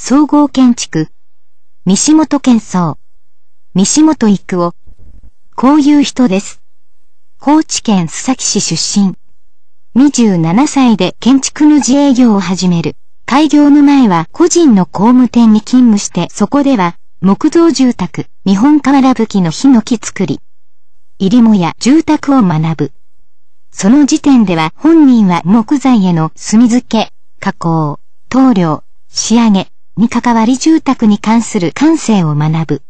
総合建築。西本建装。西本育夫。こういう人です。高知県須崎市出身。27歳で建築の自営業を始める。開業の前は個人の工務店に勤務してそこでは木造住宅、日本瓦葺きのヒノキ作り。入り母や住宅を学ぶ。その時点では本人は木材への墨付け、加工、塗料、仕上げに関わり住宅に関する感性を学ぶ。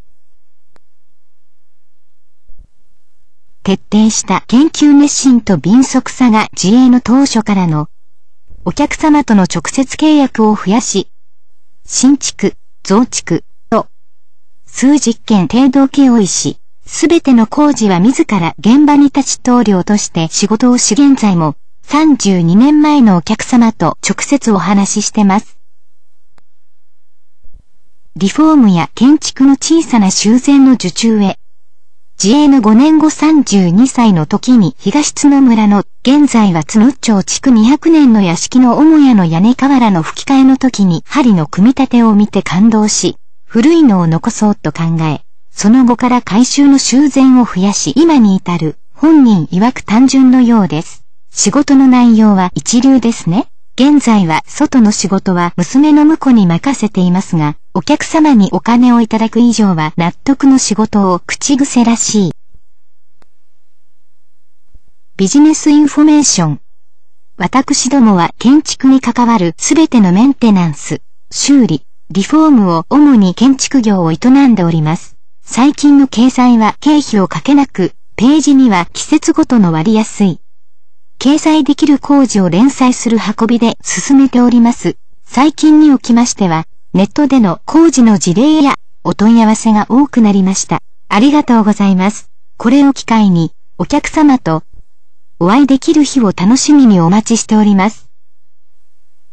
徹底した研究熱心と敏速さが自営の当初からのお客様との直接契約を増やし、新築、増築と数十件程度請負し、すべての工事は自ら現場に立ち棟梁として仕事をし現在も32年前のお客様と直接お話ししてます。リフォームや建築の小さな修繕の受注へ。自営の5年後32歳の時に東津野村の現在は津野町築200年の屋敷の母屋の屋根瓦の吹き替えの時に梁の組み立てを見て感動し、古いのを残そうと考え、その後から改修の修繕を増やし今に至る本人曰く単純のようです。仕事の内容は一流ですね。現在は外の仕事は娘の婿に任せていますが、お客様にお金をいただく以上は納得の仕事を口癖らしい。ビジネスインフォメーション。私どもは建築に関わるすべてのメンテナンス、修理、リフォームを主に建築業を営んでおります。最近の掲載は経費をかけなく、ページには季節ごとの割安い。掲載できる工事を連載する運びで進めております。最近におきましては、ネットでの工事の事例やお問い合わせが多くなりました。ありがとうございます。これを機会にお客様とお会いできる日を楽しみにお待ちしております。